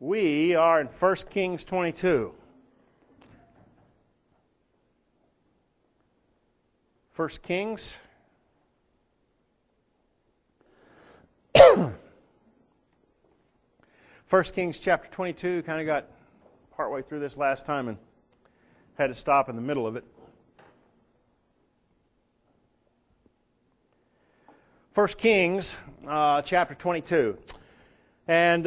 We are in 1 Kings 22. 1 Kings. 1 Kings chapter 22, kind of got partway through this last time and had to stop in the middle of it. 1 Kings chapter 22. And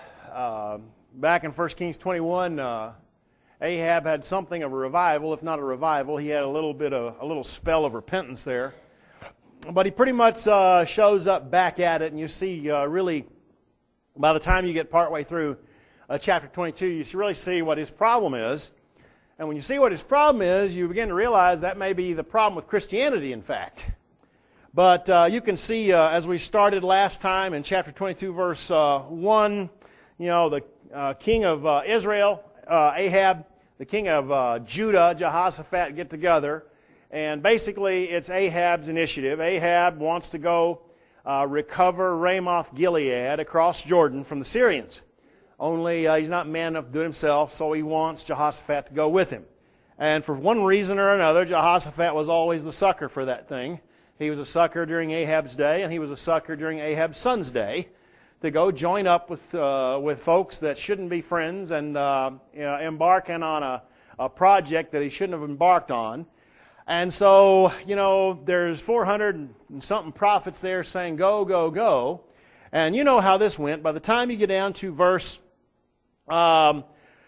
back in 1 Kings 21, Ahab had something of a revival. If not a revival, he had a little spell of repentance there. But he pretty much shows up back at it, and you see really, by the time you get partway through chapter 22, you really see what his problem is. And when you see what his problem is, you begin to realize that may be the problem with Christianity, in fact. But you can see, as we started last time in chapter 22, verse 1, the king of Israel, Ahab, the king of Judah, Jehoshaphat, get together. And basically, it's Ahab's initiative. Ahab wants to go recover Ramoth Gilead across Jordan from the Syrians. Only he's not man enough to do it himself, so he wants Jehoshaphat to go with him. And for one reason or another, Jehoshaphat was always the sucker for that thing. He was a sucker during Ahab's day, and he was a sucker during Ahab's son's day, to go join up with folks that shouldn't be friends and embarking on a project that he shouldn't have embarked on. And so, there's 400 and something prophets there saying, go, go, go. And you know how this went. By the time you get down to verse 12,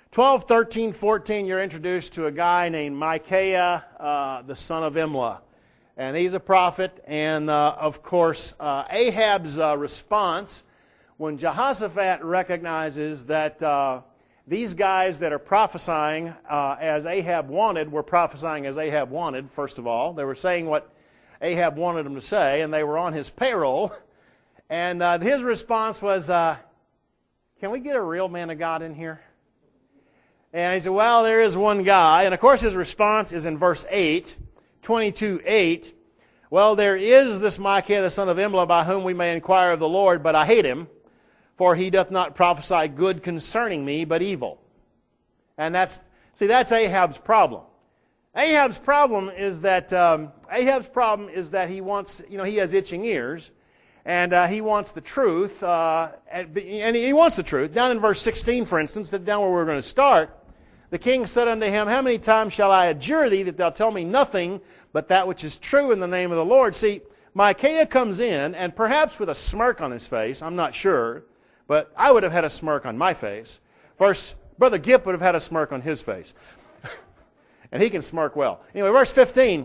13, 14, you're introduced to a guy named Micaiah, the son of Imlah. And he's a prophet. And, of course, Ahab's response, when Jehoshaphat recognizes that these guys that are prophesying as Ahab wanted were prophesying as Ahab wanted, first of all. They were saying what Ahab wanted them to say, and they were on his payroll. And his response was, can we get a real man of God in here? And he said, well, there is one guy. And, of course, his response is in verse 8, 22:8. Well, there is this Micaiah, the son of Imlah, by whom we may inquire of the Lord, but I hate him. For he doth not prophesy good concerning me, but evil. And that's Ahab's problem. Ahab's problem is that he wants, he has itching ears, and he wants the truth, and he wants the truth. Down in verse 16, for instance, down where we're going to start, the king said unto him, how many times shall I adjure thee that thou tell me nothing but that which is true in the name of the Lord? See, Micaiah comes in, and perhaps with a smirk on his face, I'm not sure, but I would have had a smirk on my face. First, Brother Gipp would have had a smirk on his face. And he can smirk well. Anyway, verse 15.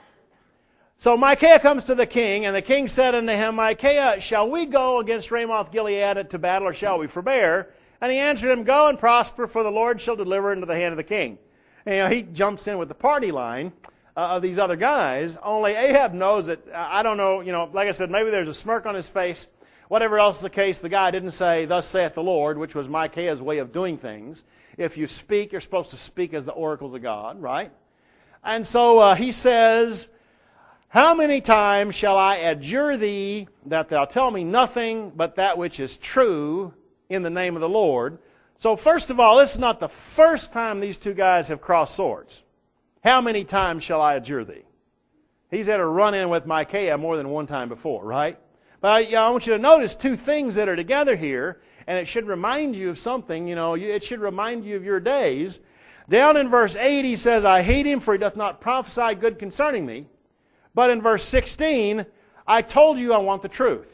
So Micaiah comes to the king, and the king said unto him, Micaiah, shall we go against Ramoth Gilead to battle, or shall we forbear? And he answered him, go and prosper, for the Lord shall deliver into the hand of the king. And, he jumps in with the party line of these other guys, only Ahab knows it. I don't know, like I said, maybe there's a smirk on his face. Whatever else is the case, the guy didn't say, thus saith the Lord, which was Micaiah's way of doing things. If you speak, you're supposed to speak as the oracles of God, right? And so he says, how many times shall I adjure thee that thou tell me nothing but that which is true in the name of the Lord? So first of all, this is not the first time these two guys have crossed swords. How many times shall I adjure thee? He's had a run-in with Micaiah more than one time before, right? But I want you to notice two things that are together here, and it should remind you of something. It should remind you of your days. Down in verse 8, he says, I hate him, for he doth not prophesy good concerning me. But in verse 16, I told you I want the truth.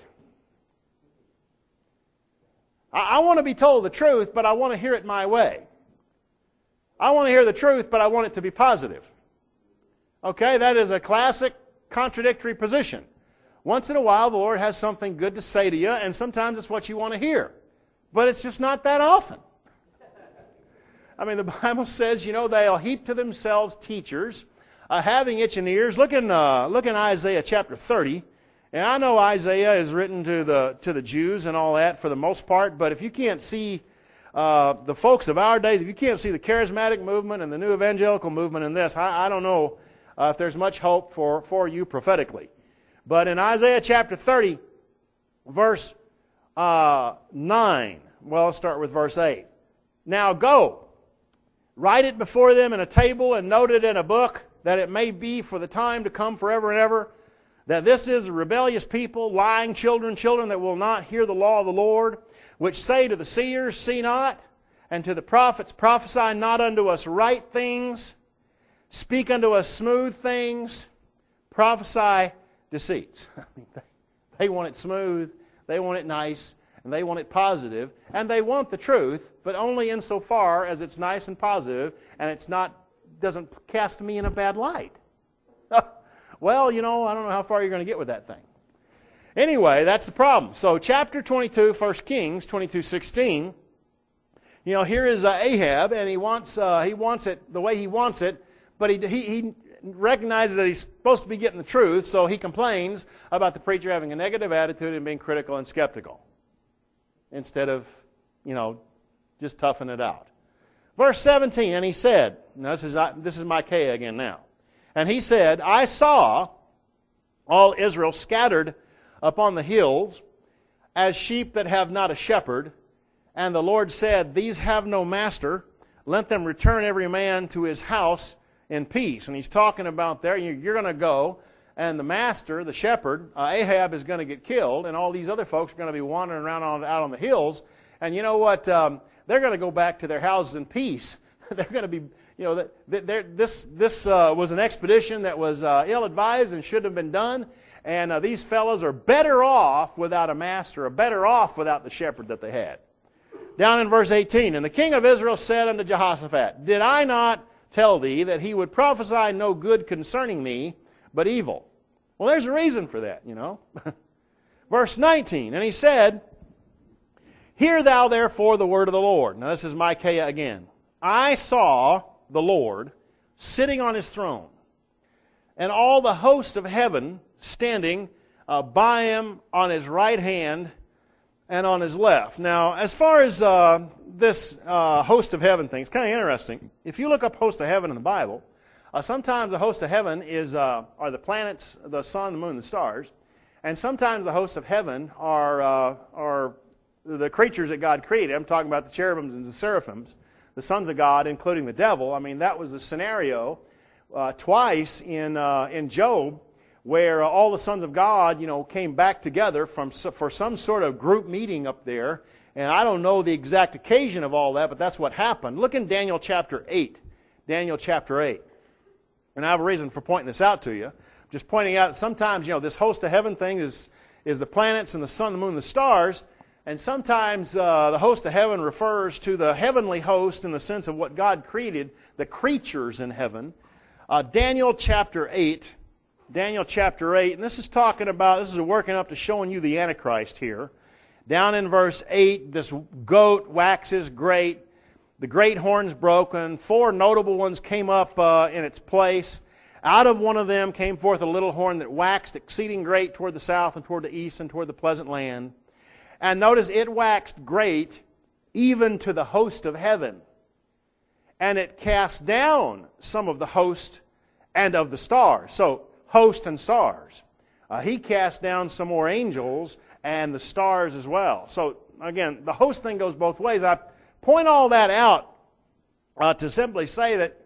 I want to be told the truth, but I want to hear it my way. I want to hear the truth, but I want it to be positive. Okay, that is a classic contradictory position. Once in a while, the Lord has something good to say to you, and sometimes it's what you want to hear. But it's just not that often. I mean, the Bible says, they'll heap to themselves teachers, having itching ears. Look in Isaiah chapter 30. And I know Isaiah is written to the Jews and all that for the most part, but if you can't see the folks of our days, if you can't see the charismatic movement and the new evangelical movement in this, I don't know if there's much hope for you prophetically. But in Isaiah chapter 30, verse 9, Well, let's start with verse 8. Now go, write it before them in a table and note it in a book, that it may be for the time to come forever and ever, that this is a rebellious people, lying children that will not hear the law of the Lord, which say to the seers, see not, and to the prophets, prophesy not unto us right things, speak unto us smooth things, prophesy deceits. They want it smooth, they want it nice, and they want it positive, and they want the truth, but only insofar as it's nice and positive, and it's not, doesn't cast me in a bad light. Well, I don't know how far you're going to get with that thing. Anyway, that's the problem. So chapter 22, 1 Kings 22:16, here is Ahab, and he wants it the way he wants it, but he recognizes that he's supposed to be getting the truth, so he complains about the preacher having a negative attitude and being critical and skeptical, instead of, just toughing it out. Verse 17, and he said, now this is Micaiah again now, and he said, I saw all Israel scattered upon the hills as sheep that have not a shepherd, and the Lord said, these have no master, let them return every man to his house in peace. And he's talking about there, you're going to go, and the master, the shepherd, Ahab, is going to get killed, and all these other folks are going to be wandering around out on the hills, and you know what, they're going to go back to their houses in peace. They're going to be, this was an expedition that was ill-advised and shouldn't have been done, and these fellows are better off without a master, or better off without the shepherd that they had. Down in verse 18, and the king of Israel said unto Jehoshaphat, did I not tell thee that he would prophesy no good concerning me, but evil? Well, there's a reason for that, Verse 19, and he said, hear thou therefore the word of the Lord. Now this is Micaiah again. I saw the Lord sitting on his throne, and all the host of heaven standing by him on his right hand and on his left. Now, as far as this host of heaven thing, it's kind of interesting. If you look up host of heaven in the Bible, sometimes the host of heaven are the planets, the sun, the moon, the stars, and sometimes the hosts of heaven are the creatures that God created. I'm talking about the cherubims and the seraphims, the sons of God, including the devil. I mean, that was the scenario twice in Job, where all the sons of God, came back together for some sort of group meeting up there. And I don't know the exact occasion of all that, but that's what happened. Look in Daniel chapter 8. Daniel chapter 8. And I have a reason for pointing this out to you. Just pointing out that sometimes, this host of heaven thing is the planets and the sun, the moon, the stars. And sometimes the host of heaven refers to the heavenly host in the sense of what God created, the creatures in heaven. Daniel chapter 8. Daniel chapter 8, and this is working up to showing you the Antichrist here. Down in verse 8, this goat waxes great. The great horn's broken. 4 notable ones came up in its place. Out of one of them came forth a little horn that waxed exceeding great toward the south and toward the east and toward the pleasant land. And notice it waxed great even to the host of heaven. And it cast down some of the host and of the stars. So, host and stars. He cast down some more angels and the stars as well. So, again, the host thing goes both ways. I point all that out to simply say that,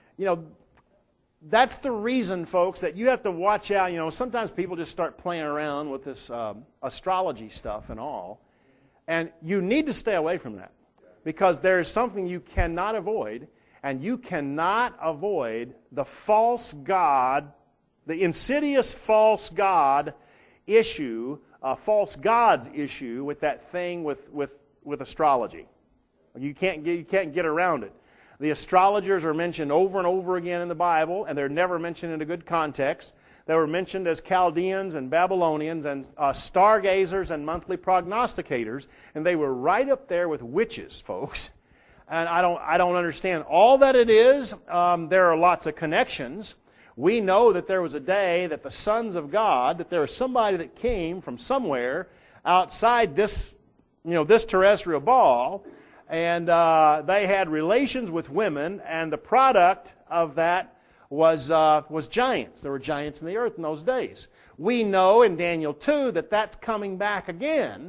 that's the reason, folks, that you have to watch out. Sometimes people just start playing around with this astrology stuff and all. And you need to stay away from that. Because there is something you cannot avoid. And you cannot avoid the false god, the insidious false god issue, false gods issue with that thing with astrology. You can't get around it. The astrologers are mentioned over and over again in the Bible, and they're never mentioned in a good context. They were mentioned as Chaldeans and Babylonians and stargazers and monthly prognosticators, and they were right up there with witches, folks. And I don't understand all that it is. There are lots of connections. We know that there was a day that the sons of God, that there was somebody that came from somewhere outside this terrestrial ball, and they had relations with women, and the product of that was giants. There were giants in the earth in those days. We know in Daniel 2 that that's coming back again,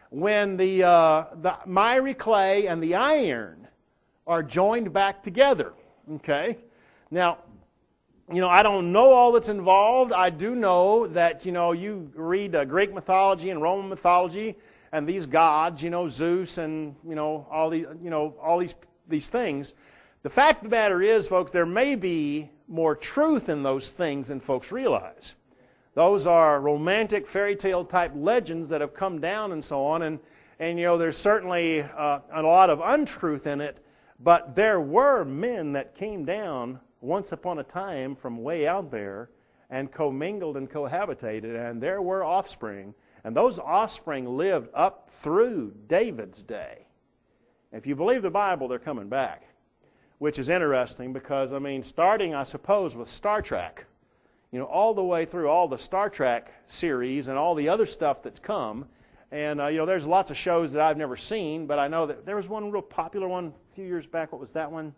when the miry clay and the iron are joined back together. Okay? Now, I don't know all that's involved. I do know that, you read Greek mythology and Roman mythology, and these gods, Zeus and, all these things. The fact of the matter is, folks, there may be more truth in those things than folks realize. Those are romantic fairy tale type legends that have come down and so on, and there's certainly a lot of untruth in it, but there were men that came down once upon a time from way out there and commingled and cohabitated, and there were offspring, and those offspring lived up through David's day. If you believe the Bible, they're coming back, which is interesting because, starting, I suppose, with Star Trek, all the way through all the Star Trek series and all the other stuff that's come, and, there's lots of shows that I've never seen, but I know that there was one real popular one a few years back. What was that one?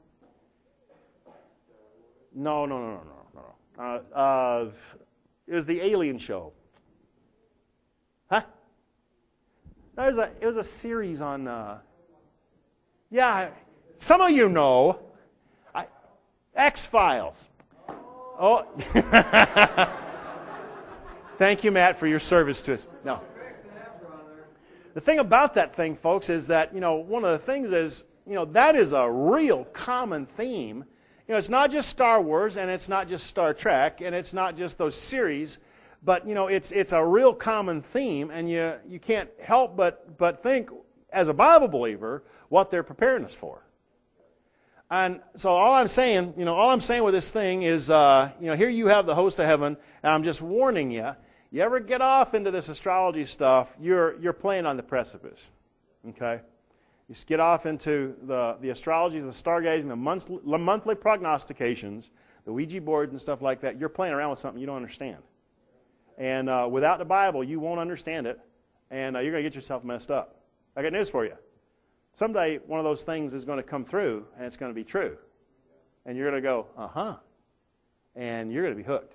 No. It was the Alien show. Huh? It was a series on, yeah, some of you know, X-Files. Oh, thank you, Matt, for your service to us. No. The thing about that thing, folks, is that, one of the things is, that is a real common theme. It's not just Star Wars, and it's not just Star Trek, and it's not just those series, but, it's a real common theme, and you can't help but think, as a Bible believer, what they're preparing us for. And so all I'm saying with this thing is, here you have the host of heaven, and I'm just warning you, you ever get off into this astrology stuff, you're playing on the precipice, okay? You just get off into the astrologies, the stargazing, the monthly prognostications, the Ouija boards and stuff like that. You're playing around with something you don't understand. And without the Bible, you won't understand it, and you're going to get yourself messed up. I got news for you. Someday, one of those things is going to come through, and it's going to be true. And you're going to go, uh-huh. And you're going to be hooked.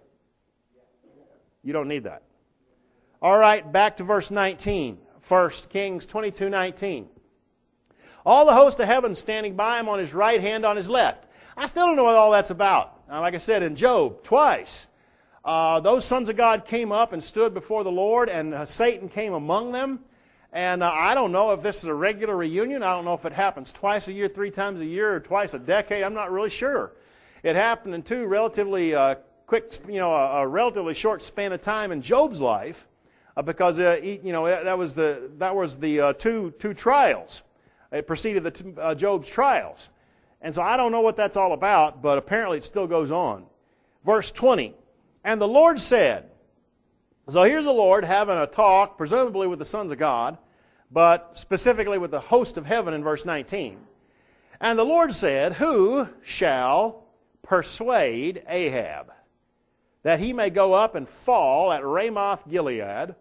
You don't need that. All right, back to verse 19. 1 Kings 22:19. All the host of heaven standing by him on his right hand, on his left. I still don't know what all that's about. Like I said, in Job, twice, those sons of God came up and stood before the Lord, and Satan came among them. And I don't know if this is a regular reunion. I don't know if it happens twice a year, 3 times a year, or twice a decade. I'm not really sure. It happened in 2 relatively quick, a relatively short span of time in Job's life, because that was the two trials. It preceded Job's trials, and so I don't know what that's all about. But apparently it still goes on. Verse 20, and the Lord said. So here's the Lord having a talk, presumably with the sons of God, but specifically with the host of heaven in verse 19. And the Lord said, who shall persuade Ahab, that he may go up and fall at Ramoth Gilead?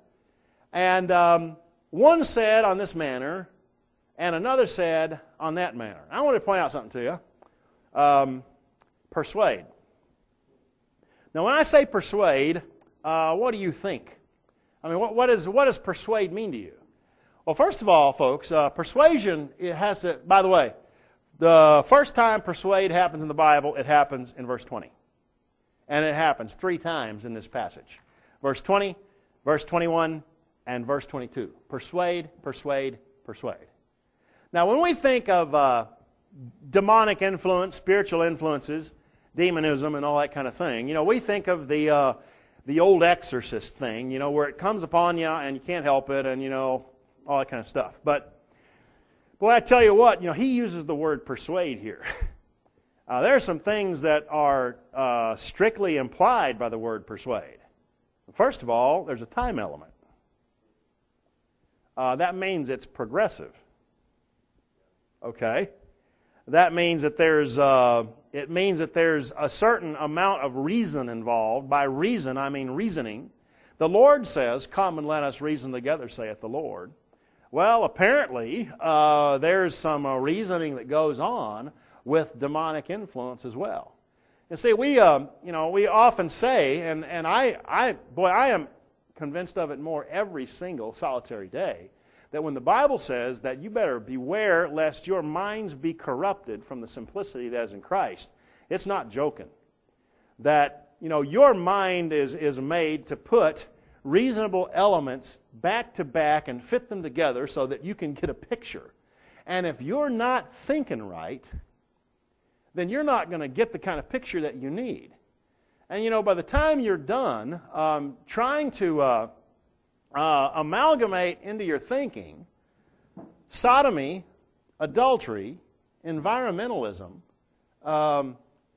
And one said on this manner, and another said on that manner. I want to point out something to you. Persuade. Now when I say persuade, what do you think? What does persuade mean to you? Well, first of all, folks, persuasion, it has to, by the way, the first time persuade happens in the Bible, it happens in verse 20. And it happens 3 times in this passage. Verse 20, verse 21, and verse 22. Persuade, persuade, persuade. Now, when we think of demonic influence, spiritual influences, demonism, and all that kind of thing, we think of the old exorcist thing, where it comes upon you and you can't help it, and, all that kind of stuff. But, boy, I tell you what, he uses the word persuade here. There are some things that are strictly implied by the word persuade. First of all, there's a time element. That means it's progressive. Okay? That means that there's a certain amount of reason involved. By reason, I mean reasoning. The Lord says, come and let us reason together, saith the Lord. Well, apparently, there's some reasoning that goes on with demonic influence as well. And see, we often say, and I am convinced of it more every single solitary day, that when the Bible says that you better beware lest your minds be corrupted from the simplicity that is in Christ, it's not joking. That, your mind is made to put reasonable elements back to back and fit them together so that you can get a picture. And if you're not thinking right, then you're not going to get the kind of picture that you need. And by the time you're done trying to amalgamate into your thinking sodomy, adultery, environmentalism, and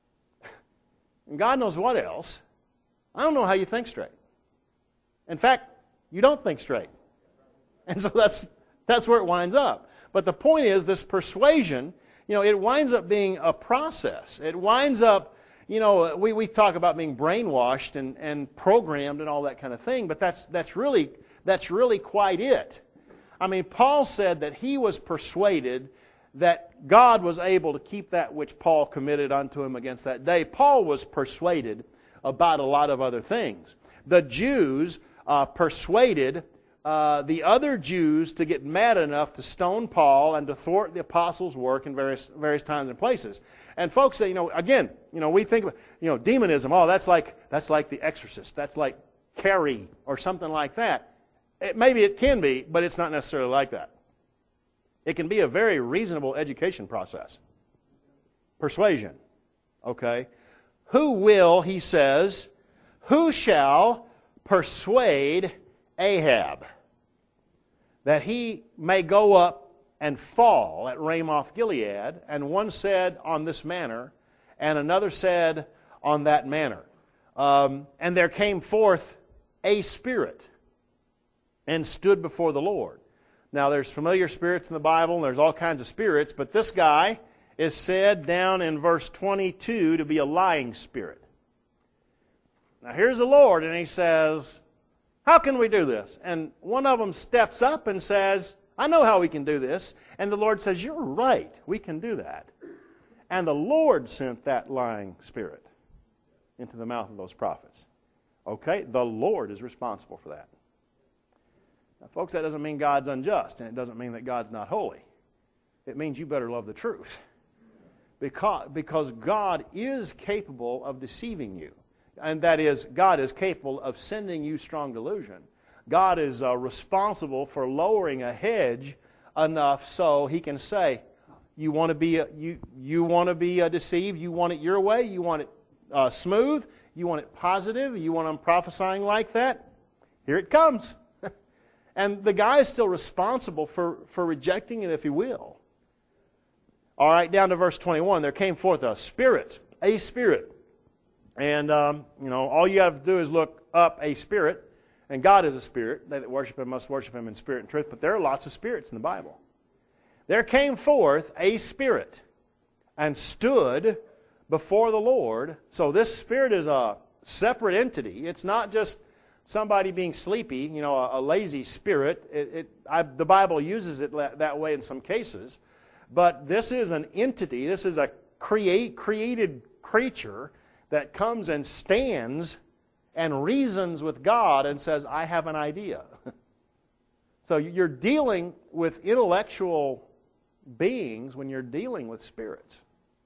God knows what else, I don't know how you think straight. In fact, you don't think straight. And so that's where it winds up. But the point is, this persuasion, it winds up being a process. It winds up, we talk about being brainwashed and programmed and all that kind of thing, but that's really quite it. I mean, Paul said that he was persuaded that God was able to keep that which Paul committed unto him against that day. Paul was persuaded about a lot of other things. The Jews persuaded the other Jews to get mad enough to stone Paul and to thwart the apostles' work in various times and places. And folks say, we think about, demonism. Oh, that's like The Exorcist. That's like Carrie or something like that. Maybe it can be, but it's not necessarily like that. It can be a very reasonable education process. Persuasion. Okay? He says, who shall persuade Ahab that he may go up and fall at Ramoth Gilead? And one said, on this manner, and another said, on that manner. And there came forth a spirit and stood before the Lord. Now, there's familiar spirits in the Bible, and there's all kinds of spirits, but this guy is said down in verse 22 to be a lying spirit. Now, here's the Lord, and he says, how can we do this? And one of them steps up and says, I know how we can do this. And the Lord says, you're right, we can do that. And the Lord sent that lying spirit into the mouth of those prophets. Okay? The Lord is responsible for that. Now, folks, that doesn't mean God's unjust, and it doesn't mean that God's not holy. It means you better love the truth. Because God is capable of deceiving you. And that is, God is capable of sending you strong delusion. God is responsible for lowering a hedge enough so He can say, you want to be deceived, you want it your way, you want it smooth, you want it positive, you want them prophesying like that, here it comes. And the guy is still responsible for rejecting it if he will. All right, down to verse 21. There came forth a spirit. And, all you have to do is look up a spirit. And God is a spirit. They that worship Him must worship Him in spirit and truth. But there are lots of spirits in the Bible. There came forth a spirit and stood before the Lord. So this spirit is a separate entity. It's not just somebody being sleepy, a lazy spirit. The Bible uses it that way in some cases. But this is an entity. This is a created creature that comes and stands and reasons with God and says, I have an idea. So you're dealing with intellectual beings when you're dealing with spirits.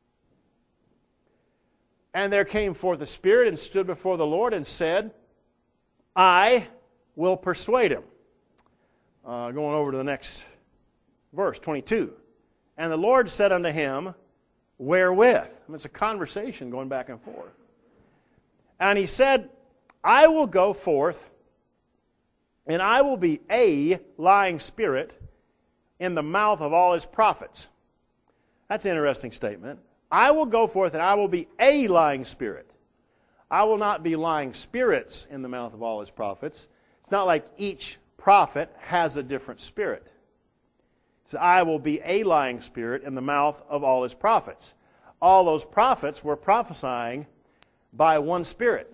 And there came forth a spirit and stood before the Lord and said, I will persuade him. Going over to the next verse, 22. And the Lord said unto him, wherewith? It's a conversation going back and forth. And he said, I will go forth, and I will be a lying spirit in the mouth of all his prophets. That's an interesting statement. I will go forth, and I will be a lying spirit. I will not be lying spirits in the mouth of all his prophets. It's not like each prophet has a different spirit. So I will be a lying spirit in the mouth of all his prophets. All those prophets were prophesying by one spirit.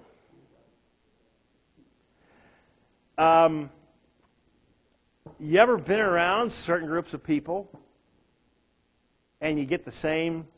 You ever been around certain groups of people and you get the same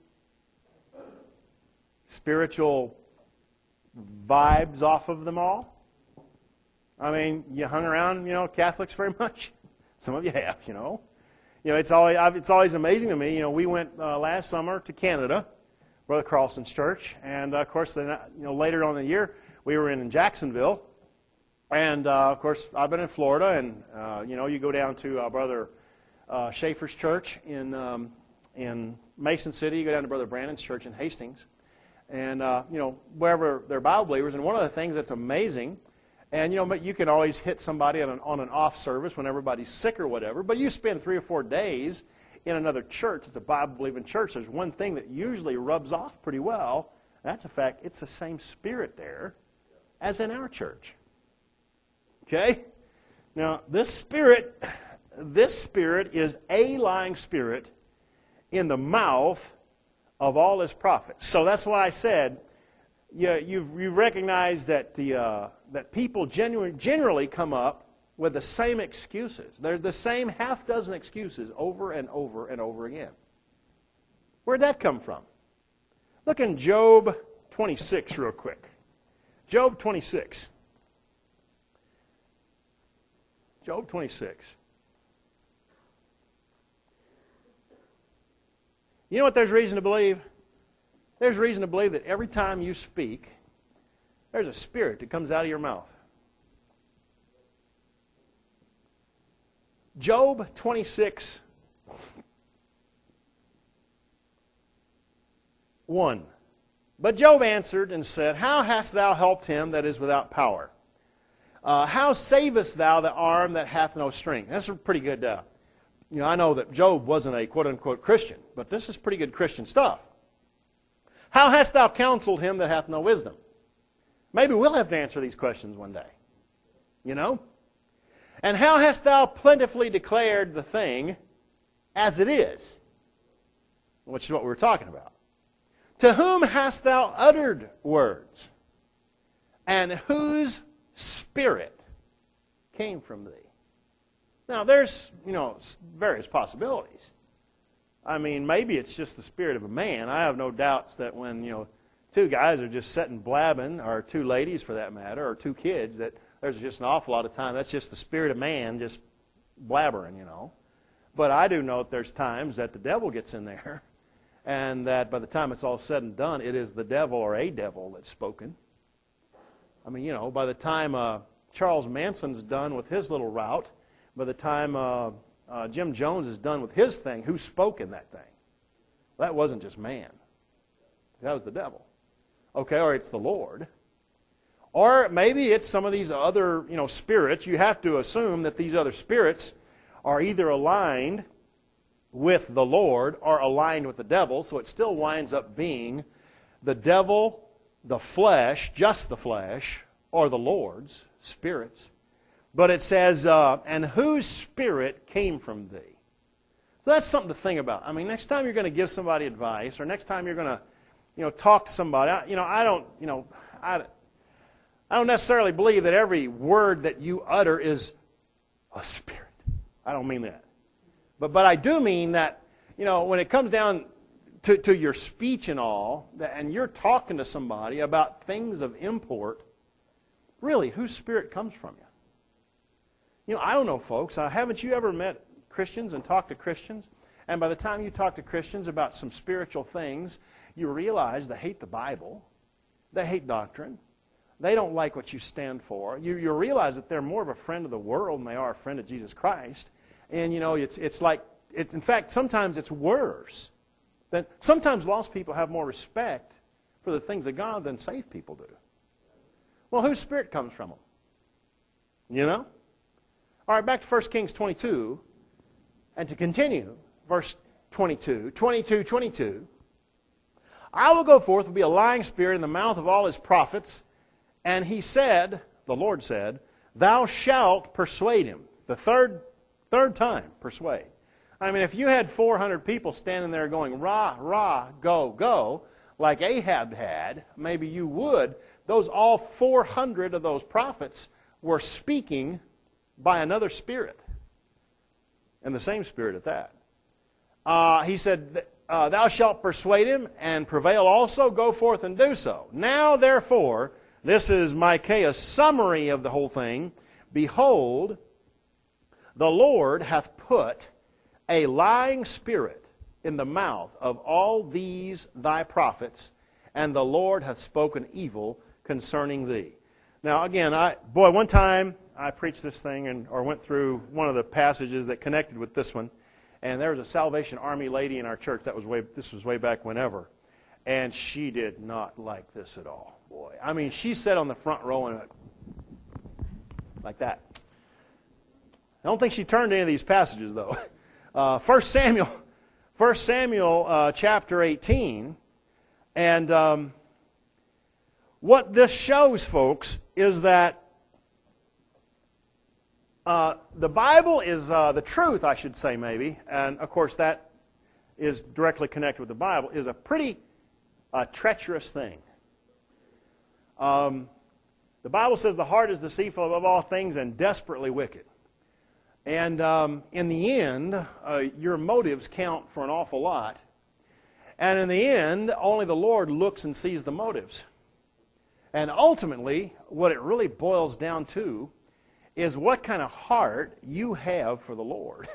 spiritual vibes off of them all? I mean, you hung around, Catholics very much? Some of you have, you know. You know, it's always amazing to me. You know, we went last summer to Canada, Brother Carlson's church, and of course, then, you know, later on in the year, we were in Jacksonville, and of course, I've been in Florida, and you know, you go down to Brother Schaefer's church in Mason City. You go down to Brother Brandon's church in Hastings, and you know, wherever they're Bible believers. And one of the things that's amazing. And, you know, but you can always hit somebody on an off service when everybody's sick or whatever. But you spend 3 or 4 days in another church. It's a Bible-believing church. There's one thing that usually rubs off pretty well. That's the fact it's the same spirit there as in our church. Okay? Now, this spirit is a lying spirit in the mouth of all his prophets. So that's why I said, you recognize that that people generally come up with the same excuses. They're the same half dozen excuses over and over and over again. Where'd that come from? Look in Job 26 real quick. Job 26. Job 26. You know what there's reason to believe? There's reason to believe that every time you speak, there's a spirit that comes out of your mouth. Job 26, 1. But Job answered and said, How hast thou helped him that is without power? How savest thou the arm that hath no strength? That's a pretty good, you know, I know that Job wasn't a quote-unquote Christian, but this is pretty good Christian stuff. How hast thou counseled him that hath no wisdom? Maybe we'll have to answer these questions one day. You know? And how hast thou plentifully declared the thing as it is? Which is what we were talking about. To whom hast thou uttered words? And whose spirit came from thee? Now, there's, you know, various possibilities. I mean, maybe it's just the spirit of a man. I have no doubts that when, you know, 2 guys are just sitting blabbing, or 2 ladies for that matter, or 2 kids, that there's just an awful lot of time. That's just the spirit of man just blabbering, you know. But I do know that there's times that the devil gets in there, and that by the time it's all said and done, it is the devil or a devil that's spoken. I mean, you know, by the time Charles Manson's done with his little route, by the time Jim Jones is done with his thing, who spoke in that thing? That wasn't just man. That was the devil. Okay, or it's the Lord. Or maybe it's some of these other, you know, spirits. You have to assume that these other spirits are either aligned with the Lord or aligned with the devil, so it still winds up being the devil, the flesh, just the flesh, or the Lord's spirits. But it says, and whose spirit came from thee? So that's something to think about. I mean, next time you're going to give somebody advice, or next time you're going to, you know, talk to somebody, I don't necessarily believe that every word that you utter is a spirit. I don't mean that. But I do mean that, you know, when it comes down to your speech and all, and you're talking to somebody about things of import, really, whose spirit comes from you? You know, I don't know, folks. Haven't you ever met Christians and talked to Christians? And by the time you talk to Christians about some spiritual things, you realize they hate the Bible. They hate doctrine. They don't like what you stand for. You realize that they're more of a friend of the world than they are a friend of Jesus Christ. And, you know, it's like, in fact, sometimes it's worse. Sometimes lost people have more respect for the things of God than saved people do. Well, whose spirit comes from them? You know? All right, back to 1 Kings 22. And to continue, verse 22. I will go forth and be a lying spirit in the mouth of all his prophets. And he said, the Lord said, thou shalt persuade him. The third time, persuade. I mean, if you had 400 people standing there going, rah, rah, go, go, like Ahab had, maybe you would. All 400 of those prophets were speaking by another spirit. And the same spirit at that. He said, thou shalt persuade him and prevail also, go forth and do so. Now, therefore, this is Micaiah's summary of the whole thing. Behold, the Lord hath put a lying spirit in the mouth of all these thy prophets, and the Lord hath spoken evil concerning thee. Now again, one time I preached this thing or went through one of the passages that connected with this one, and there was a Salvation Army lady in our church. This was way back whenever, and she did not like this at all. Boy, I mean, she sat on the front row and like that. I don't think she turned to any of these passages though. 1 Samuel chapter 18, and what this shows, folks, is that the Bible is the truth, I should say, maybe, and of course that is directly connected with the Bible, is a pretty treacherous thing. The Bible says the heart is deceitful above all things and desperately wicked. And in the end, your motives count for an awful lot. And in the end, only the Lord looks and sees the motives. And ultimately, what it really boils down to is what kind of heart you have for the Lord.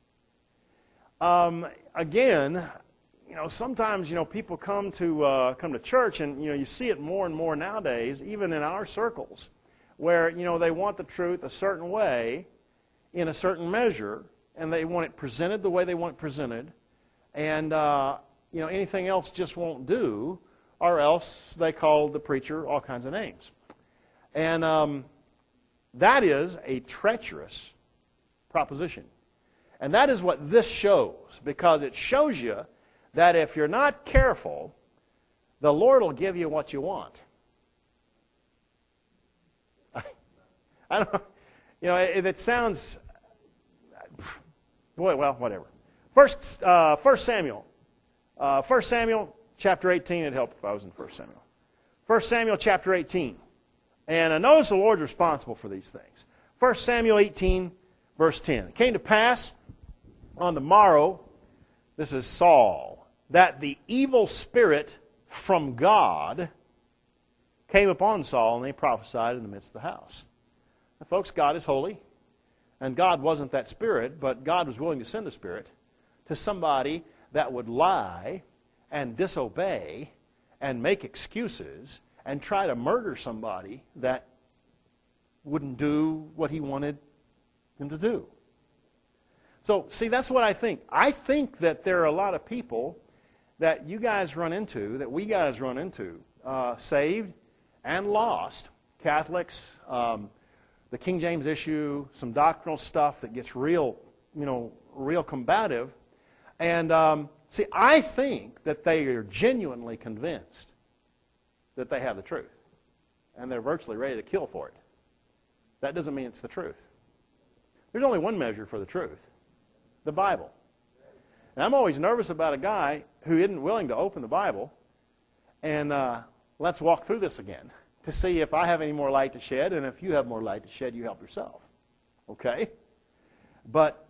Again, sometimes people come to church, and you see it more and more nowadays, even in our circles, where they want the truth a certain way, in a certain measure, and they want it presented the way they want it presented, and anything else just won't do, or else they call the preacher all kinds of names. And that is a treacherous proposition. And that is what this shows, because it shows you that if you're not careful, the Lord will give you what you want. I don't. It sounds, boy, well, whatever. First Samuel chapter 18. It'd help if I was in 1 Samuel. 1 Samuel chapter 18. And notice the Lord's responsible for these things. 1 Samuel 18, verse 10. It came to pass on the morrow, this is Saul, that the evil spirit from God came upon Saul, and he prophesied in the midst of the house. Now, folks, God is holy, and God wasn't that spirit, but God was willing to send a spirit to somebody that would lie and disobey and make excuses and try to murder somebody that wouldn't do what he wanted him to do. So, see, that's what I think. I think that there are a lot of people that you guys run into, that we guys run into, saved and lost, Catholics, the King James issue, some doctrinal stuff that gets real combative. And, see, I think that they are genuinely convinced that they have the truth. And they're virtually ready to kill for it. That doesn't mean it's the truth. There's only one measure for the truth. The Bible. And I'm always nervous about a guy who isn't willing to open the Bible and let's walk through this again to see if I have any more light to shed, and if you have more light to shed, you help yourself. Okay? But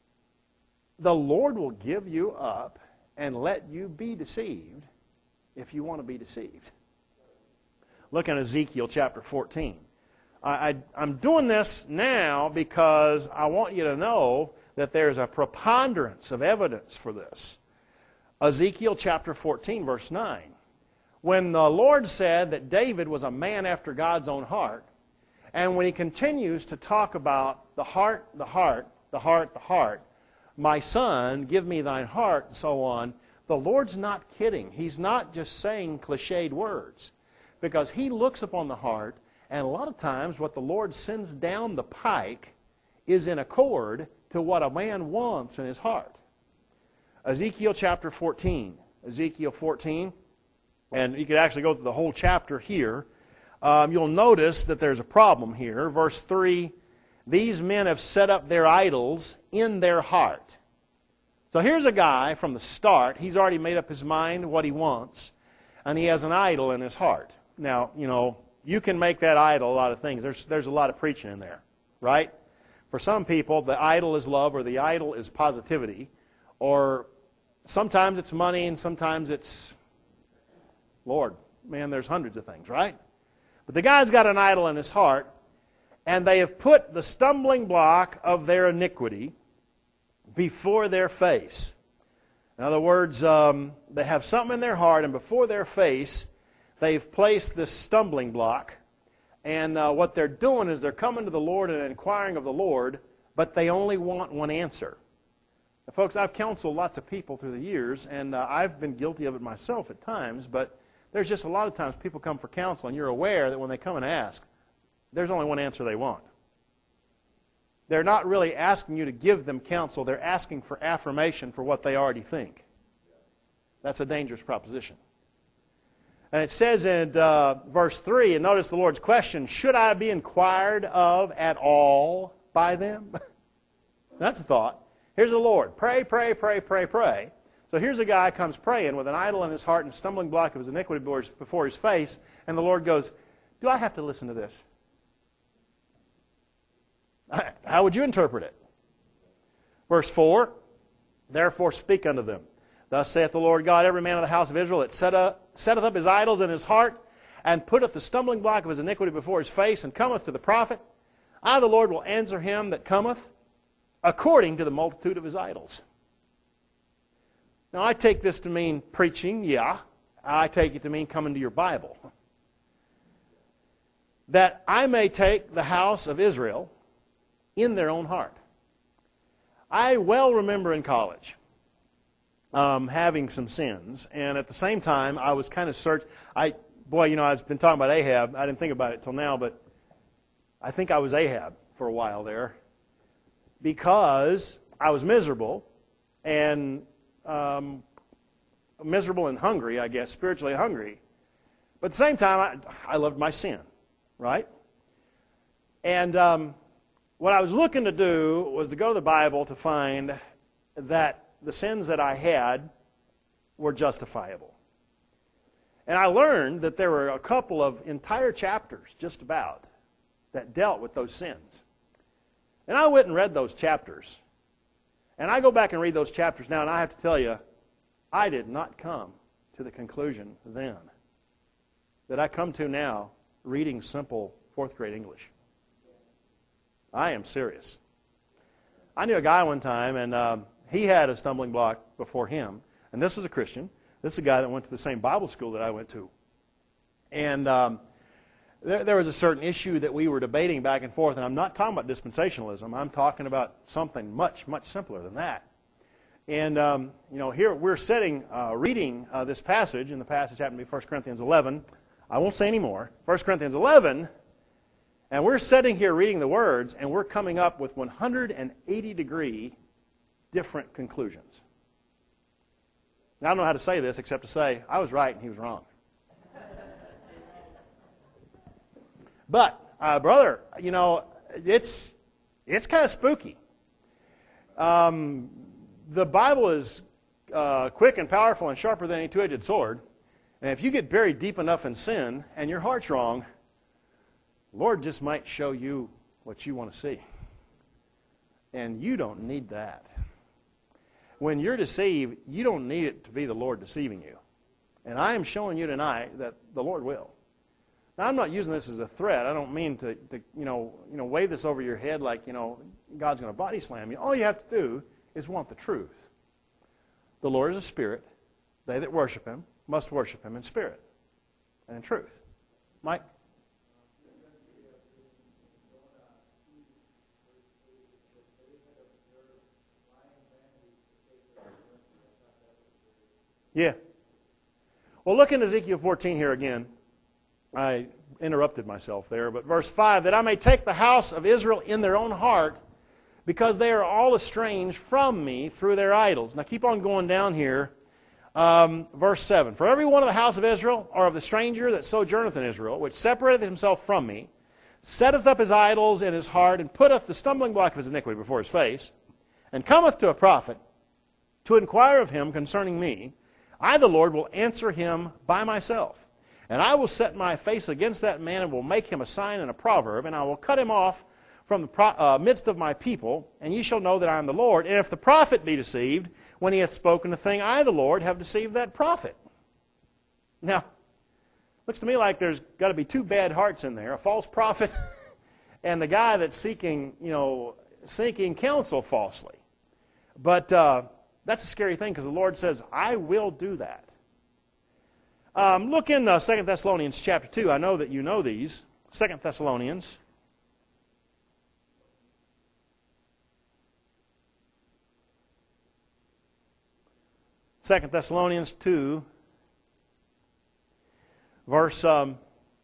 the Lord will give you up and let you be deceived if you want to be deceived. Look at Ezekiel chapter 14. I'm doing this now because I want you to know that there's a preponderance of evidence for this. Ezekiel chapter 14, verse 9. When the Lord said that David was a man after God's own heart, and when he continues to talk about the heart, the heart, the heart, the heart, my son, give me thine heart, and so on, the Lord's not kidding. He's not just saying cliched words, because he looks upon the heart, and a lot of times what the Lord sends down the pike is in accord to what a man wants in his heart. Ezekiel chapter 14. Ezekiel 14. And you could actually go through the whole chapter here. You'll notice that there's a problem here. Verse 3, these men have set up their idols in their heart. So here's a guy from the start. He's already made up his mind what he wants, and he has an idol in his heart. Now, you can make that idol a lot of things. There's a lot of preaching in there, right? For some people, the idol is love, or the idol is positivity, or sometimes it's money, and sometimes it's, Lord, man, there's hundreds of things, right? But the guy's got an idol in his heart, and they have put the stumbling block of their iniquity before their face. In other words, they have something in their heart, and before their face, they've placed this stumbling block. And what they're doing is they're coming to the Lord and inquiring of the Lord, but they only want one answer. Now, folks, I've counseled lots of people through the years, and I've been guilty of it myself at times, but there's just a lot of times people come for counsel, and you're aware that when they come and ask, there's only one answer they want. They're not really asking you to give them counsel. They're asking for affirmation for what they already think. That's a dangerous proposition. And it says in verse 3, and notice the Lord's question, should I be inquired of at all by them? That's a thought. Here's the Lord. Pray, pray, pray, pray, pray. So here's a guy comes praying with an idol in his heart and a stumbling block of his iniquity before his face, and the Lord goes, do I have to listen to this? How would you interpret it? Verse 4, therefore speak unto them. Thus saith the Lord God, every man of the house of Israel that setteth up his idols in his heart, and putteth the stumbling block of his iniquity before his face, and cometh to the prophet, I, the Lord, will answer him that cometh according to the multitude of his idols. Now, I take this to mean preaching, yeah. I take it to mean coming to your Bible. That I may take the house of Israel in their own heart. I well remember in college having some sins, and at the same time I was kind of I've been talking about Ahab. I didn't think about it till now, but I think I was Ahab for a while there because I was miserable and miserable and hungry, I guess, spiritually hungry. But at the same time, I loved my sin, right? And what I was looking to do was to go to the Bible to find that the sins that I had were justifiable. And I learned that there were a couple of entire chapters, just about, that dealt with those sins. And I went and read those chapters. And I go back and read those chapters now, and I have to tell you, I did not come to the conclusion then that I come to now reading simple fourth grade English. I am serious. I knew a guy one time, and he had a stumbling block before him. And this was a Christian. This is a guy that went to the same Bible school that I went to. And there was a certain issue that we were debating back and forth. And I'm not talking about dispensationalism. I'm talking about something much, much simpler than that. And, here we're sitting, reading this passage. And the passage happened to be 1 Corinthians 11. I won't say any more. 1 Corinthians 11. And we're sitting here reading the words, and we're coming up with 180-degree different conclusions. Now, I don't know how to say this except to say, I was right and he was wrong. But, brother, it's kind of spooky. The Bible is quick and powerful and sharper than any two-edged sword. And if you get buried deep enough in sin and your heart's wrong, the Lord just might show you what you want to see. And you don't need that. When you're deceived, you don't need it to be the Lord deceiving you. And I am showing you tonight that the Lord will. Now, I'm not using this as a threat. I don't mean to wave this over your head like, God's going to body slam you. All you have to do is want the truth. The Lord is a spirit. They that worship Him must worship Him in spirit and in truth. Mike? Yeah. Well, look in Ezekiel 14 here again. I interrupted myself there, but verse 5, that I may take the house of Israel in their own heart, because they are all estranged from me through their idols. Now keep on going down here. Verse 7, for every one of the house of Israel, or of the stranger that sojourneth in Israel, which separateth himself from me, setteth up his idols in his heart, and putteth the stumbling block of his iniquity before his face, and cometh to a prophet to inquire of him concerning me, I, the Lord, will answer him by myself. And I will set my face against that man, and will make him a sign and a proverb, and I will cut him off from the midst of my people, and ye shall know that I am the Lord. And if the prophet be deceived, when he hath spoken a thing, I, the Lord, have deceived that prophet. Now, looks to me like there's got to be two bad hearts in there, a false prophet and the guy that's seeking counsel falsely. But that's a scary thing because the Lord says, I will do that. Look in 2 Thessalonians chapter 2. I know that you know these. 2 Thessalonians. Second Thessalonians 2, verse 9,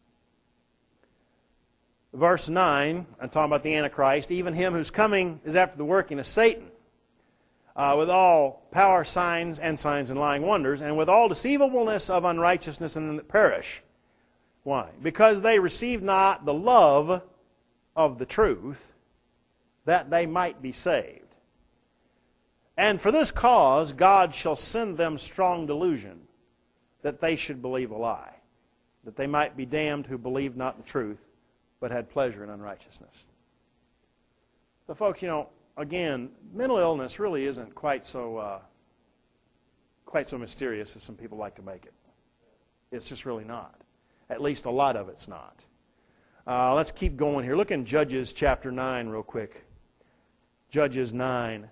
I'm talking about the Antichrist, even him whose coming is after the working of Satan, with all power, signs, and lying wonders, and with all deceivableness of unrighteousness in them that perish. Why? Because they receive not the love of the truth, that they might be saved. And for this cause God shall send them strong delusion, that they should believe a lie, that they might be damned who believed not the truth, but had pleasure in unrighteousness. So folks, again, mental illness really isn't quite so mysterious as some people like to make it. It's just really not. At least a lot of it's not. Let's keep going here. Look in Judges chapter 9 real quick. Judges 9.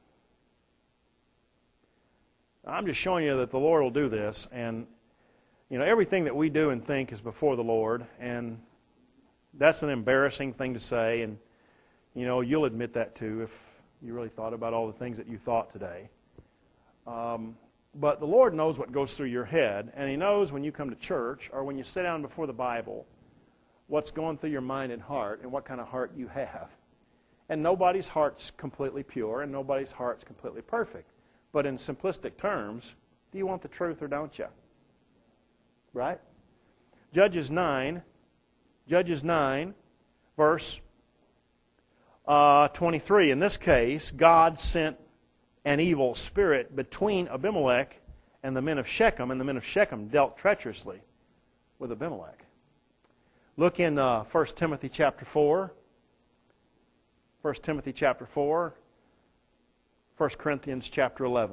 I'm just showing you that the Lord will do this, and everything that we do and think is before the Lord, and that's an embarrassing thing to say, and you'll admit that too if you really thought about all the things that you thought today. But the Lord knows what goes through your head, and He knows when you come to church or when you sit down before the Bible what's going through your mind and heart and what kind of heart you have. And nobody's heart's completely pure and nobody's heart's completely perfect. But in simplistic terms, do you want the truth or don't you? Right? Judges 9, verse 23. In this case, God sent an evil spirit between Abimelech and the men of Shechem, and the men of Shechem dealt treacherously with Abimelech. Look in 1 Timothy chapter 4. 1 Timothy chapter 4. 1 Corinthians chapter 11.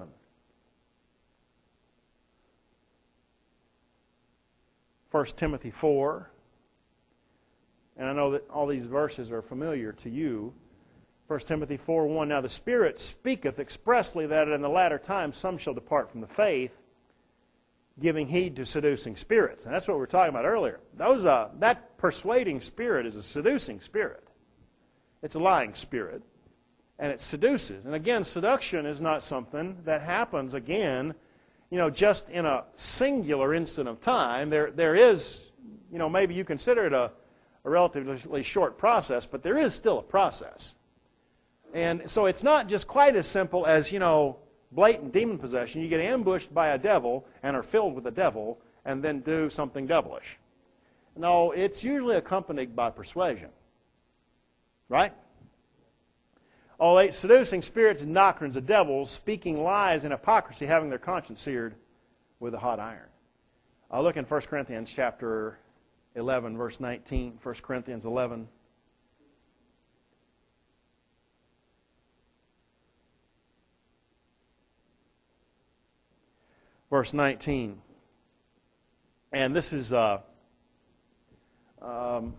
1 Timothy 4. And I know that all these verses are familiar to you. 1 Timothy 4:1. Now the Spirit speaketh expressly that in the latter times some shall depart from the faith, giving heed to seducing spirits. And that's what we were talking about earlier. That persuading spirit is a seducing spirit. It's a lying spirit. And it seduces. And again, seduction is not something that happens again, just in a singular instant of time. There is, maybe you consider it a relatively short process, but there is still a process. And so it's not just quite as simple as, blatant demon possession. You get ambushed by a devil and are filled with the devil and then do something devilish. No, it's usually accompanied by persuasion. Right? Seducing spirits and doctrines of devils, speaking lies and hypocrisy, having their conscience seared with a hot iron. Look in 1 Corinthians chapter 11, verse 19. 1 Corinthians 11. Verse 19. And this is something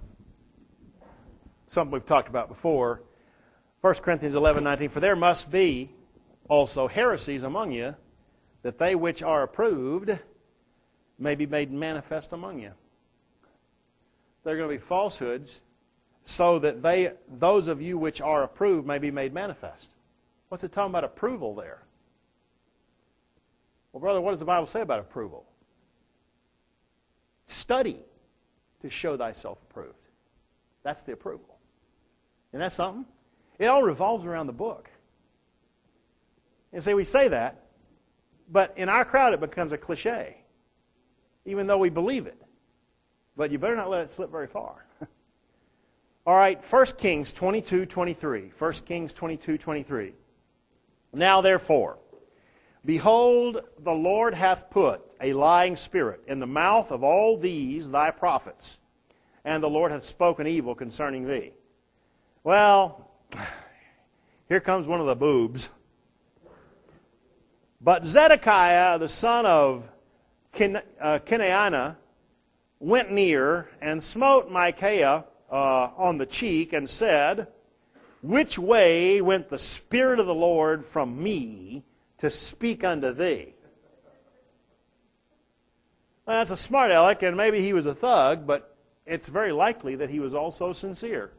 we've talked about before. 1 Corinthians 11:19, for there must be also heresies among you, that they which are approved may be made manifest among you. There are going to be falsehoods, so that those of you which are approved may be made manifest. What's it talking about approval there? Well, brother, what does the Bible say about approval? Study to show thyself approved. That's the approval. Isn't that something? It all revolves around the book. And see, we say that, but in our crowd it becomes a cliche, even though we believe it. But you better not let it slip very far. All right, 1 Kings 22:23. 1 Kings 22:23. Now therefore, behold, the Lord hath put a lying spirit in the mouth of all these thy prophets, and the Lord hath spoken evil concerning thee. Well, here comes one of the boobs. But Zedekiah, the son of Kenaiah, went near and smote Micaiah on the cheek and said, "Which way went the Spirit of the Lord from me to speak unto thee?" Well, that's a smart aleck, and maybe he was a thug, but it's very likely that he was also sincere.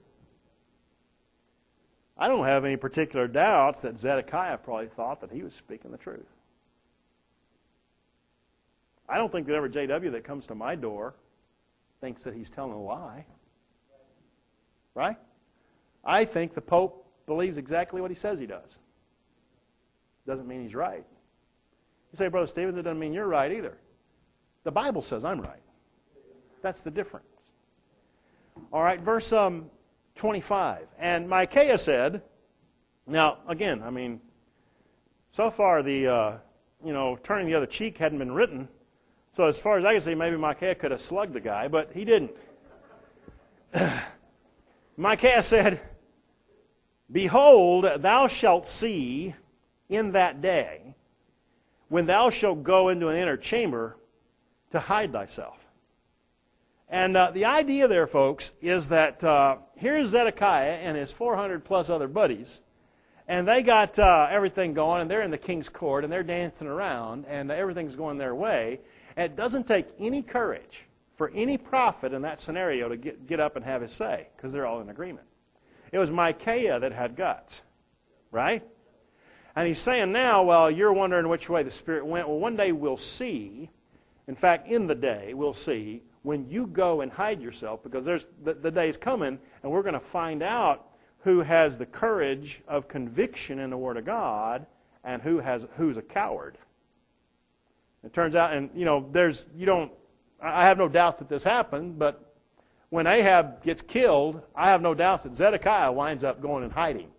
I don't have any particular doubts that Zedekiah probably thought that he was speaking the truth. I don't think that every JW that comes to my door thinks that he's telling a lie. Right? I think the Pope believes exactly what he says he does. Doesn't mean he's right. You say, Brother Stevens, it doesn't mean you're right either. The Bible says I'm right. That's the difference. All right, verse 25. And Micaiah said, now, again, I mean, so far the, turning the other cheek hadn't been written. So as far as I can see, maybe Micaiah could have slugged the guy, but he didn't. Micaiah said, "Behold, thou shalt see in that day, when thou shalt go into an inner chamber to hide thyself." And the idea there, folks, is that here's Zedekiah and his 400 plus other buddies, and they got everything going, and they're in the king's court, and they're dancing around, and everything's going their way. And it doesn't take any courage for any prophet in that scenario to get up and have his say, because they're all in agreement. It was Micaiah that had guts, right? And he's saying now, well, you're wondering which way the Spirit went. Well, one day we'll see. In fact, in the day, we'll see when you go and hide yourself, because the day's coming, and we're going to find out who has the courage of conviction in the Word of God and who's a coward. It turns out, and I have no doubts that this happened, but when Ahab gets killed, I have no doubts that Zedekiah winds up going and hiding.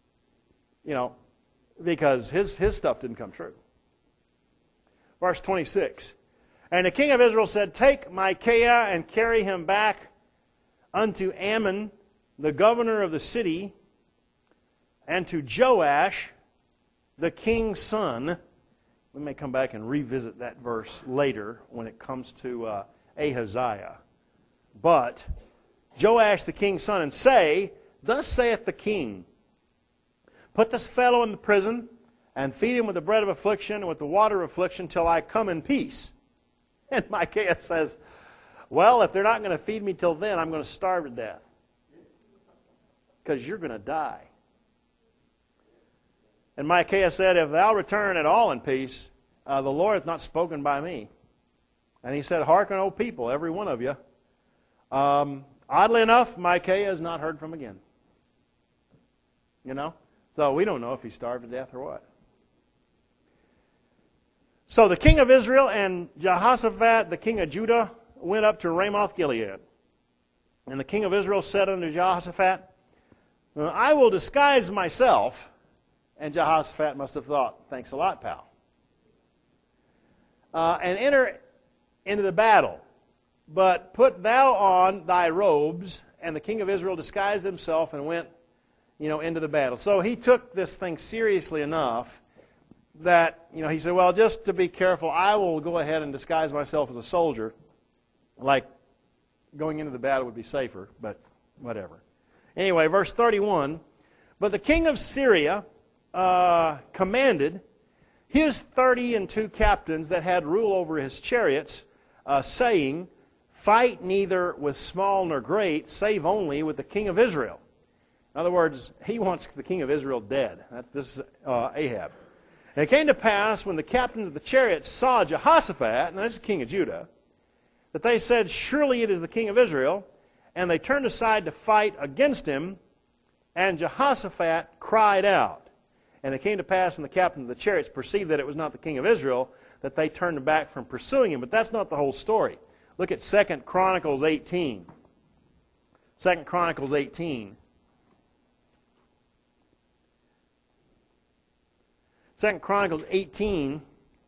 Because his stuff didn't come true. Verse 26. And the king of Israel said, "Take Micaiah and carry him back unto Ammon, the governor of the city, and to Joash, the king's son." We may come back and revisit that verse later when it comes to Ahaziah. But Joash the king's son, and say, "Thus saith the king, put this fellow in the prison, and feed him with the bread of affliction and with the water of affliction till I come in peace." And Micaiah says, "Well, if they're not going to feed me till then, I'm going to starve to death. Because you're going to die." And Micaiah said, "If thou return at all in peace, the Lord hath not spoken by me." And he said, "Hearken, O people, every one of you." Oddly enough, Micaiah is not heard from again. So we don't know if he starved to death or what. So the king of Israel and Jehoshaphat, the king of Judah, went up to Ramoth Gilead. And the king of Israel said unto Jehoshaphat, "I will disguise myself." And Jehoshaphat must have thought, "Thanks a lot, pal." "And enter into the battle. But put thou on thy robes." And the king of Israel disguised himself and went, into the battle. So he took this thing seriously enough that, he said, well, just to be careful, I will go ahead and disguise myself as a soldier. Like going into the battle would be safer, but whatever. Anyway, verse 31. "But the king of Syria commanded his 32 captains that had rule over his chariots, saying, Fight neither with small nor great, save only with the king of Israel." In other words, he wants the king of Israel dead. This is Ahab. "And it came to pass, when the captains of the chariots saw Jehoshaphat," and this is king of Judah, "that they said, Surely it is the king of Israel. And they turned aside to fight against him, and Jehoshaphat cried out. And it came to pass, when the captains of the chariots perceived that it was not the king of Israel, that they turned back from pursuing him." But that's not the whole story. Look at 2 Chronicles 18. 2 Chronicles 18. 2 Chronicles 18,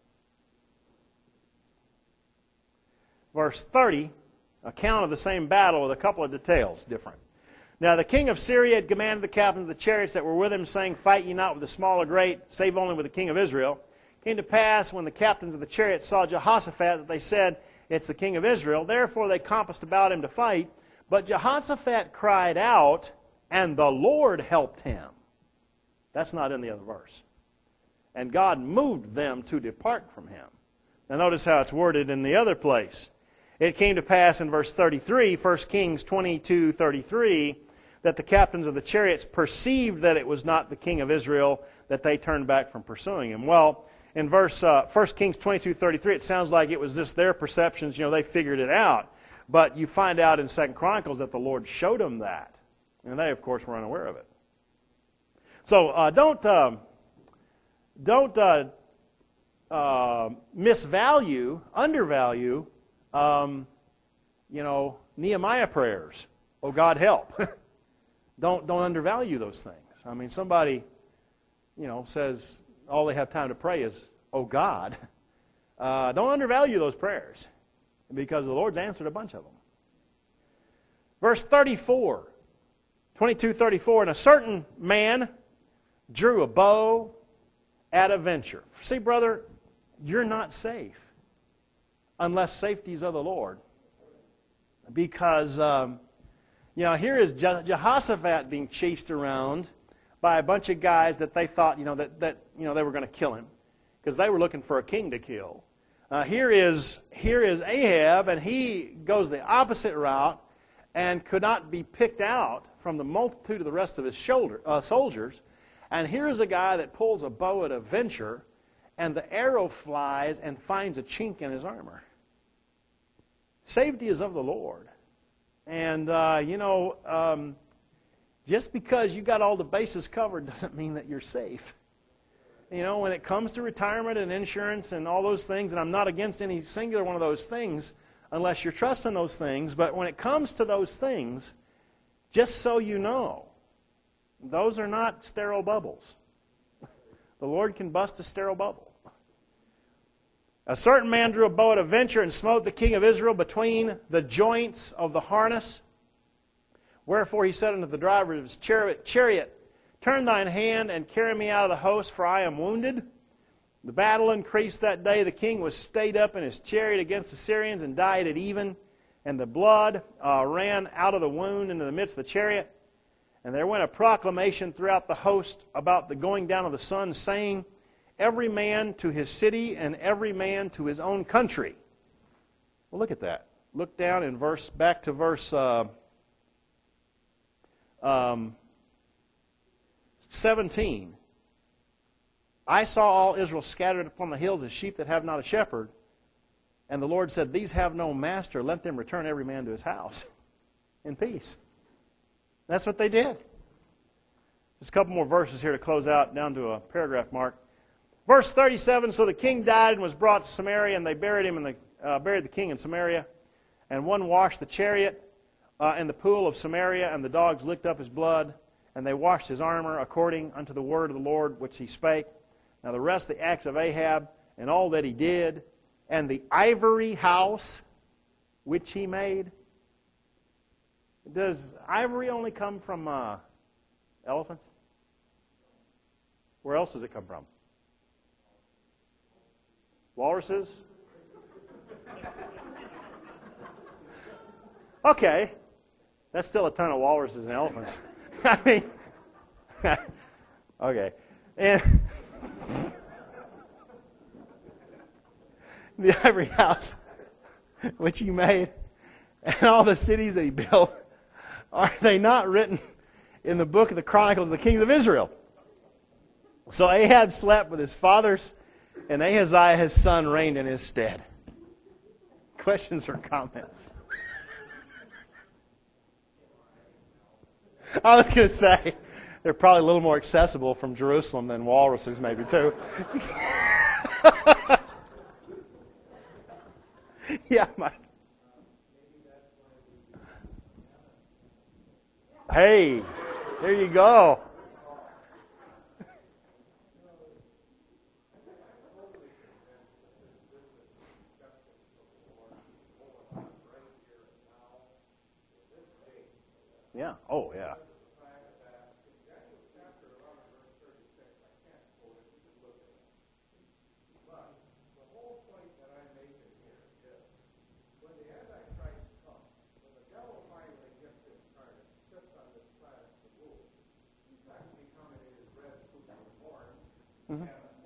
verse 30, account of the same battle with a couple of details different. "Now the king of Syria had commanded the captains of the chariots that were with him, saying, Fight ye not with the small or great, save only with the king of Israel. It came to pass, when the captains of the chariots saw Jehoshaphat, that they said, It's the king of Israel. Therefore they compassed about him to fight. But Jehoshaphat cried out, and the Lord helped him. That's not in the other verse. And God moved them to depart from him. Now notice how it's worded in the other place. It came to pass in verse 33, 1 Kings 22:33, that the captains of the chariots perceived that it was not the king of Israel, that they turned back from pursuing him. Well, in 1 Kings 22:33, it sounds like it was just their perceptions. They figured it out. But you find out in 2 Chronicles that the Lord showed them that. And they, of course, were unaware of it. So don't undervalue, Nehemiah prayers. Oh, God, help. Don't undervalue those things. I mean, somebody, says all they have time to pray is, oh, God. Don't undervalue those prayers, because the Lord's answered a bunch of them. Verse 34, 22:34, and a certain man drew a bow at a venture. See, brother, you're not safe unless safety is of the Lord. Because, here is Jehoshaphat being chased around by a bunch of guys that they thought, that they were going to kill him, because they were looking for a king to kill. Here is Ahab, and he goes the opposite route and could not be picked out from the multitude of the rest of his soldiers. And here is a guy that pulls a bow at a venture, and the arrow flies and finds a chink in his armor. Safety is of the Lord. And, just because you got all the bases covered doesn't mean that you're safe. When it comes to retirement and insurance and all those things, and I'm not against any singular one of those things unless you're trusting those things, but when it comes to those things, just so you know, those are not sterile bubbles. The Lord can bust a sterile bubble. A certain man drew a bow at a venture and smote the king of Israel between the joints of the harness. Wherefore he said unto the driver of his chariot, turn thine hand and carry me out of the host, for I am wounded. The battle increased that day. The king was stayed up in his chariot against the Syrians and died at even. And the blood ran out of the wound into the midst of the chariot. And there went a proclamation throughout the host about the going down of the sun, saying, every man to his city and every man to his own country. Well, look at that. Look down in back to verse 17. I saw all Israel scattered upon the hills as sheep that have not a shepherd. And the Lord said, these have no master. Let them return every man to his house in peace. That's what they did. Just a couple more verses here to close out, down to a paragraph mark. Verse 37, so the king died and was brought to Samaria, and they buried him buried the king in Samaria. And one washed the chariot in the pool of Samaria, and the dogs licked up his blood, and they washed his armor according unto the word of the Lord which he spake. Now the rest of the acts of Ahab, and all that he did, and the ivory house which he made. Does ivory only come from elephants? Where else does it come from? Walruses? Okay. That's still a ton of walruses and elephants. I mean, okay. And the ivory house which he made and all the cities that he built, are they not written in the book of the Chronicles of the Kings of Israel? So Ahab slept with his fathers, and Ahaziah his son reigned in his stead. Questions or comments? I was going to say, they're probably a little more accessible from Jerusalem than walruses, maybe, too. Yeah, Mike. Hey, there you go. Yeah. Oh, yeah. Mm-hmm.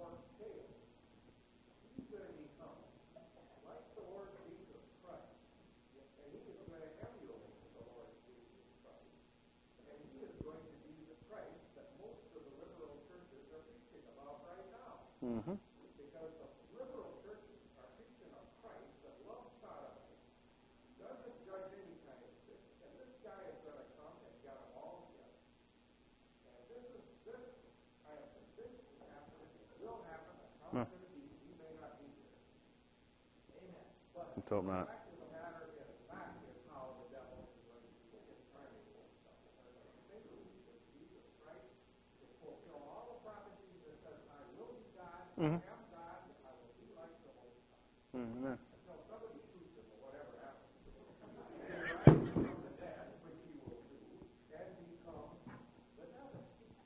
Mm-hmm. Because the liberal churches are preaching a Christ that loves sodomy, doesn't judge any kind of sin, and this guy is going to come and get them all together. And this I am convinced will happen. It will happen. That's how it's going to be. He may not be here. Amen. But Let's hope not. the fact of the matter is that is how the devil is going to be incarnated in stuff. They're going to say that Jesus Christ to fulfill all the prophecies that says, I will be God, Mm-hmm. I am God, and I will be like the Most High. Mm-hmm. Until somebody shoots him or whatever happens. And rises from the dead, which he will do, and become the devil.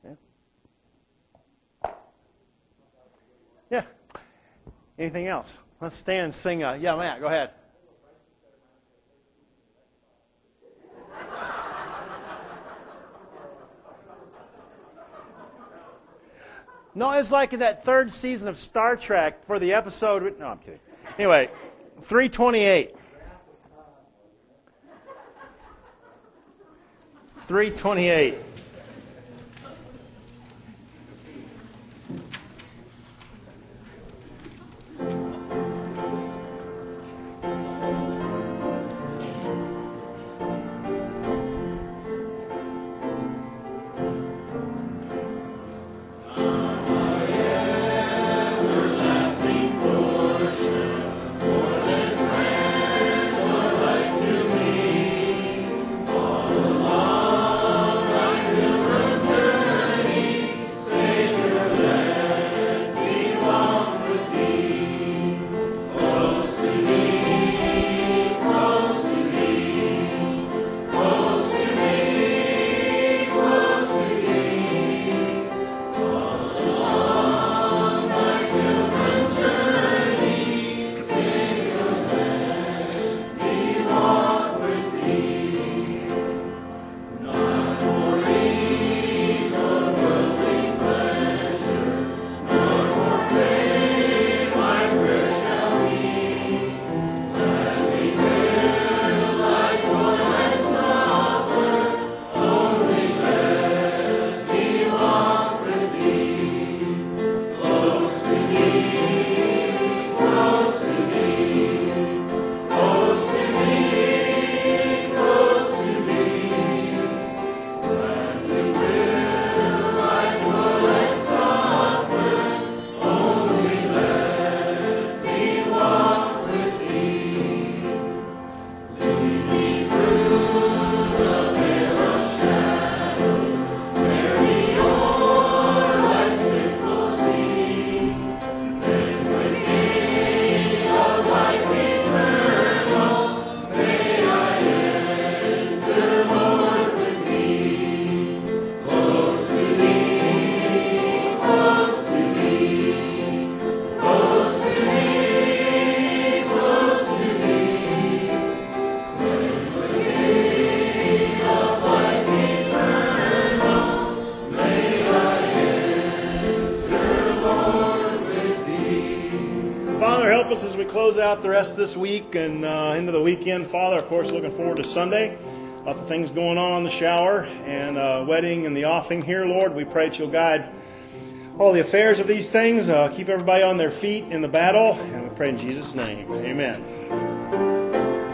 Yeah. Anything else? Let's stand and sing. Yeah, Matt, go ahead. No, it's like in that third season of Star Trek for the episode. No, I'm kidding. Anyway, 328. 328. Help us as we close out the rest of this week and into the weekend. Father, of course, looking forward to Sunday. Lots of things going on in the shower and wedding and the offing here, Lord. We pray that you'll guide all the affairs of these things. Keep everybody on their feet in the battle. And we pray in Jesus' name. Amen.